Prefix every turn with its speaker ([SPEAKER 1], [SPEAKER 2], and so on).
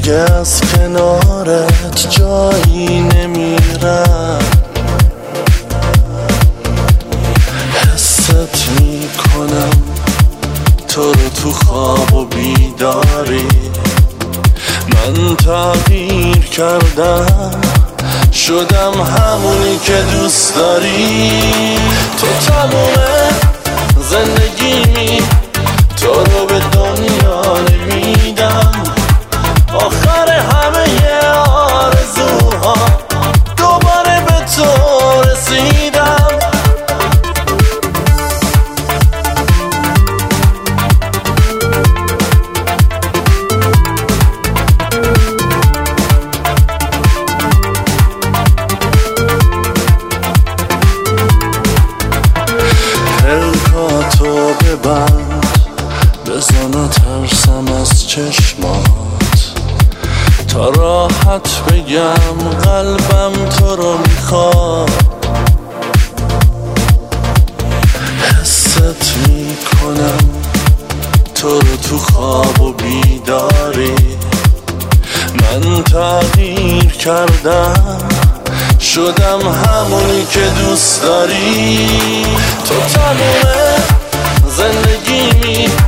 [SPEAKER 1] دیگه از کنارت جایی نمیرم. حست میکنم تو رو تو خواب و بیداری. من تغییر کردم شدم همونی که دوست داری. تو تمومه زندگیمی، تو رو به دنیا نمیدم. آخر همه آرزوها دوباره به تو رسیدم. پلکاتو ببند بزن ترسم از چشمات، تا راحت بگم قلبم تو رو میخواد. حست میکنم تو رو تو خواب و بیداری. من تغییر کردم شدم همونی که دوست داری. تو تمومه زندگیمی،